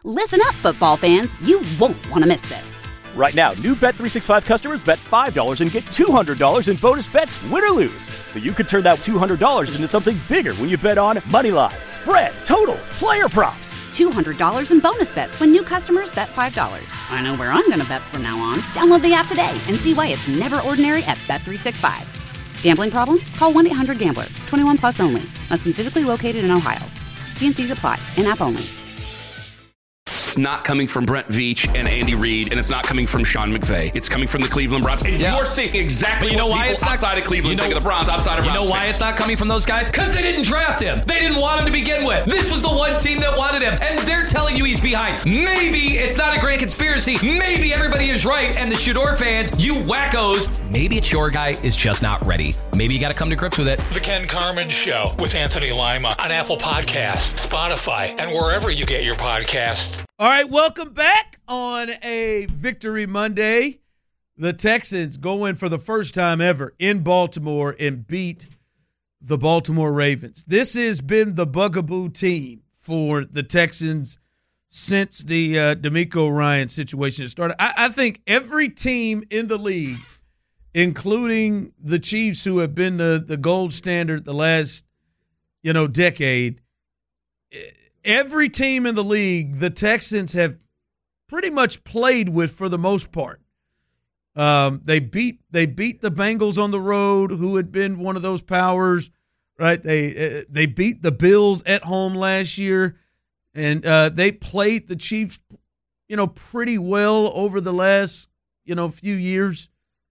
Listen up, football fans. You won't want to miss this. Right now, new Bet365 customers bet $5 and get $200 in bonus bets, win or lose. So you could turn that $200 into something bigger when you bet on money line, spread, totals, player props. $200 in bonus bets when new customers bet $5. I know where I'm going to bet from now on. Download the app today and see why it's never ordinary at Bet365. Gambling problem? Call 1-800-GAMBLER. 21 plus only. Must be physically located in Ohio. T&Cs apply. In-app only. It's not coming from Brent Veach and Andy Reid, and it's not coming from Sean McVay. It's coming from the Cleveland Browns. And you're seeing exactly what people outside of Cleveland think of the Browns, outside of Browns. You know why it's not coming from those guys? Because they didn't draft him. They didn't want him to begin with. This was the one team that wanted him, and they're telling you he's behind. Maybe it's not a grand conspiracy. Maybe everybody is right, and the Shador fans, you wackos, maybe it's your guy is just not ready. Maybe you got to come to grips with it. The Ken Carman Show with Anthony Lima on Apple Podcasts, Spotify, and wherever you get your podcasts. All right, welcome back on a Victory Monday. The Texans go in for the first time ever in Baltimore and beat the Baltimore Ravens. This has been the bugaboo team for the Texans since the D'Amico Ryan situation started. I think every team in the league, including the Chiefs, who have been the gold standard the last decade, every team in the league, the Texans have pretty much played with for the most part. They beat the Bengals on the road, who had been one of those powers, right? They beat the Bills at home last year, and they played the Chiefs, pretty well over the last few years.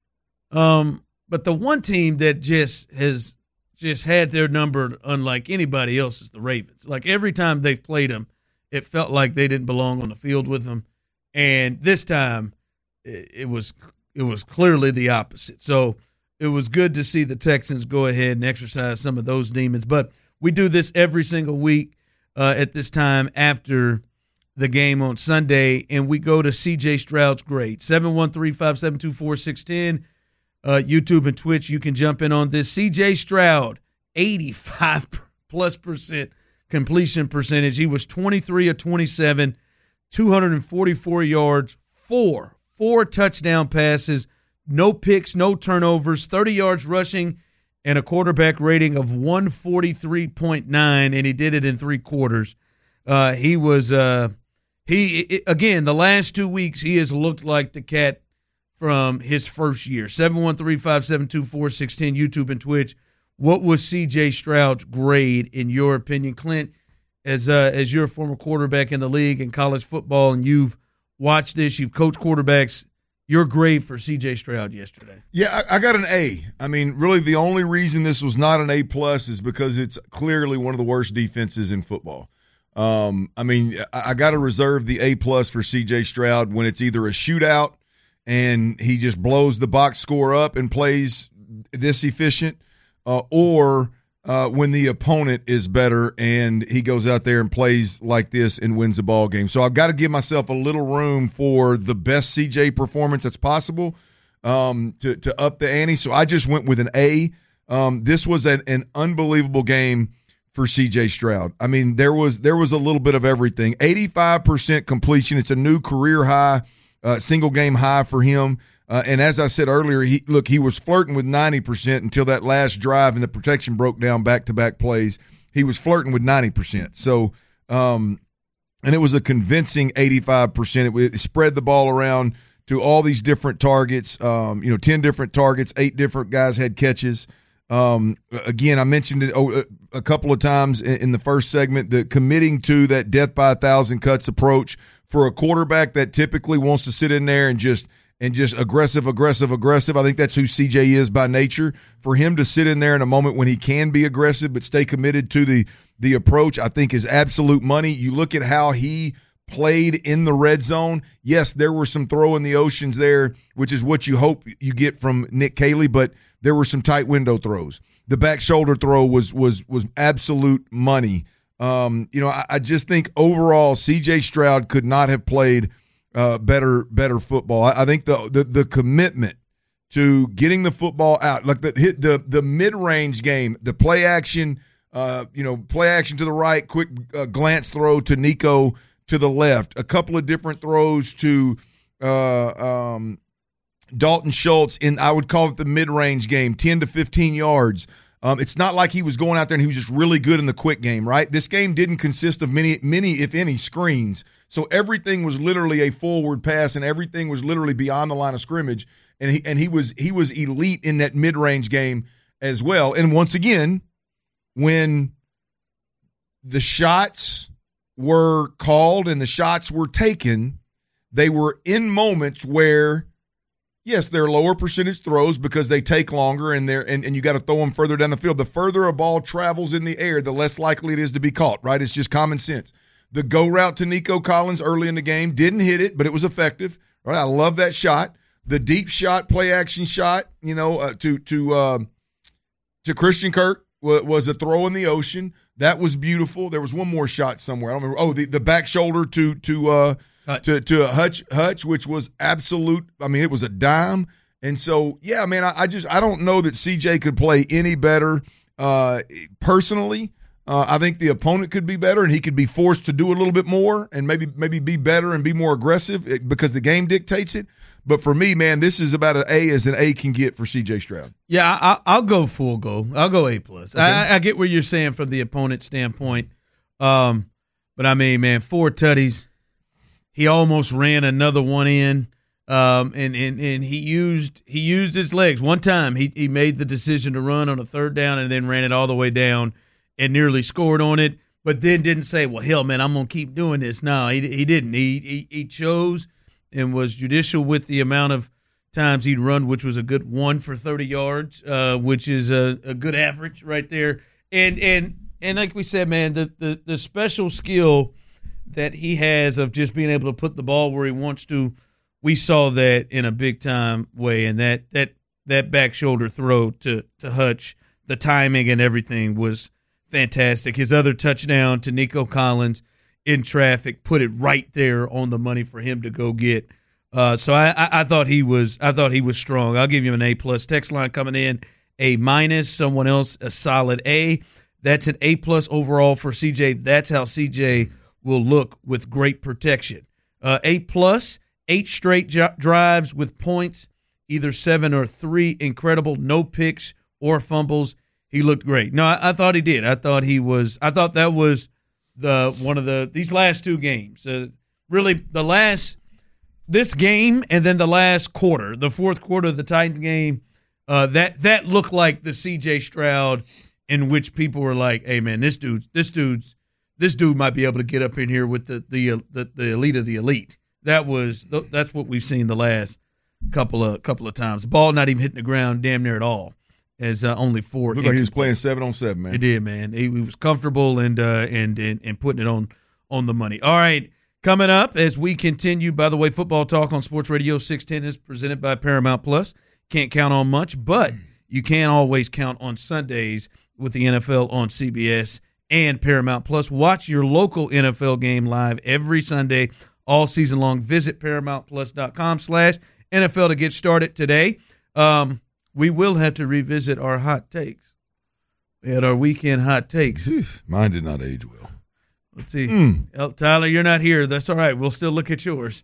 But the one team that just had their number unlike anybody else is the Ravens. Like every time they've played them, it felt like they didn't belong on the field with them. And this time it was clearly the opposite. So it was good to see the Texans go ahead and exercise some of those demons. But we do this every single week at this time after the game on Sunday, and we go to C.J. Stroud's grade, 713-572-4610. YouTube and Twitch, you can jump in on this. C.J. Stroud, 85+% completion percentage. He was 23 of 27, 244 yards, four touchdown passes, no picks, no turnovers, 30 yards rushing, and a quarterback rating of 143.9, and he did it in 3 quarters. Again, the last 2 weeks, he has looked like the cat from his first year. 713-572-4610, YouTube and Twitch. What was C.J. Stroud's grade in your opinion? Clint, as you're a former quarterback in the league in college football and you've watched this, you've coached quarterbacks, your grade for C.J. Stroud yesterday? Yeah, I got an A. I mean, really the only reason this was not an A+ is because it's clearly one of the worst defenses in football. I got to reserve the A+ for C.J. Stroud when it's either a shootout and he just blows the box score up and plays this efficient, or when the opponent is better and he goes out there and plays like this and wins the ball game. So I've got to give myself a little room for the best CJ performance that's possible to up the ante. So I just went with an A. This was an unbelievable game for CJ Stroud. I mean, there was a little bit of everything. 85% completion. It's a new career high. Single game high for him. And as I said earlier, he was flirting with 90% until that last drive and the protection broke down back-to-back plays. He was flirting with 90%. So, and it was a convincing 85%. It spread the ball around to all these different targets, 10 different targets, 8 different guys had catches. Again, I mentioned it a couple of times in the first segment, the committing to that death by 1,000 cuts approach for a quarterback that typically wants to sit in there and just aggressive. I think that's who CJ is by nature. For him to sit in there in a moment when he can be aggressive but stay committed to the approach, I think is absolute money. You look at how he played in the red zone. Yes, there were some throw in the oceans there, which is what you hope you get from Nick Caley, but there were some tight window throws. The back shoulder throw was absolute money. I just think overall CJ Stroud could not have played better football. I think the commitment to getting the football out, like the mid-range game, the play action to the right, quick glance throw to Nico to the left, a couple of different throws to Dalton Schultz in, I would call it the mid-range game, 10 to 15 yards. It's not like he was going out there and he was just really good in the quick game, right? This game didn't consist of many, if any, screens. So everything was literally a forward pass, and everything was literally beyond the line of scrimmage. And he was elite in that mid-range game as well. And once again, when the shots were called and the shots were taken, they were in moments where, yes, they're lower percentage throws because they take longer and you got to throw them further down the field. The further a ball travels in the air, the less likely it is to be caught, right? It's just common sense. The go route to Nico Collins early in the game didn't hit it, but it was effective. Right? I love that shot. The deep shot, play action shot, to Christian Kirk was a throw in the ocean. That was beautiful. There was one more shot somewhere. I don't remember. Oh, the back shoulder to Hutch, which was absolute. I mean, it was a dime. And so, yeah, man, I don't know that CJ could play any better personally. I think the opponent could be better, and he could be forced to do a little bit more and maybe be better and be more aggressive because the game dictates it. But for me, man, this is about an A as an A can get for C.J. Stroud. Yeah, I'll go full go. I'll go A+. Okay. I get what you're saying from the opponent standpoint. But, I mean, man, 4 tutties. He almost ran another one in, and he used his legs. One time he made the decision to run on a third down and then ran it all the way down and nearly scored on it, but then didn't say, well, hell, man, I'm going to keep doing this. No, he didn't. He chose and was judicial with the amount of times he'd run, which was a good 1 for 30 yards, which is a good average right there. And like we said, man, the special skill that he has of just being able to put the ball where he wants to, we saw that in a big-time way. And that back shoulder throw to Hutch, the timing and everything was fantastic. His other touchdown to Nico Collins in traffic put it right there on the money for him to go get. So I thought he was strong. I'll give you an A+. Text line coming in, A-. Someone else, a solid A. That's an A+ overall for CJ. That's how CJ will look with great protection. A+, 8 straight drives with points, either 7 or 3. Incredible. No picks or fumbles. He looked great. No, I thought he did. I thought that was these last 2 games. Really this game and then the last quarter, the fourth quarter of the Titans game, that looked like the C.J. Stroud in which people were like, "Hey, man, this dude might be able to get up in here with the elite of the elite." That's what we've seen the last couple of times. The ball not even hitting the ground damn near at all. As only 4. Looked like he was playing 7-on-7, man. He did, man. He was comfortable and putting it on the money. All right, coming up as we continue. By the way, Football Talk on Sports Radio 610 is presented by Paramount Plus. Can't count on much, but you can always count on Sundays with the NFL on CBS and Paramount Plus. Watch your local NFL game live every Sunday, all season long. Visit ParamountPlus.com/NFL to get started today. We will have to revisit our hot takes. We had our weekend hot takes. Mine did not age well. Let's see. Tyler, you're not here. That's all right. We'll still look at yours.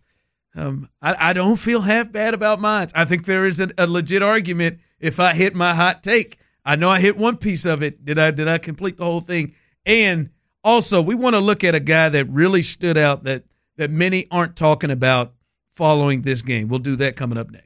I don't feel half bad about mine. I think there is a legit argument if I hit my hot take. I know I hit one piece of it. Did I complete the whole thing? And also, we want to look at a guy that really stood out that many aren't talking about following this game. We'll do that coming up next.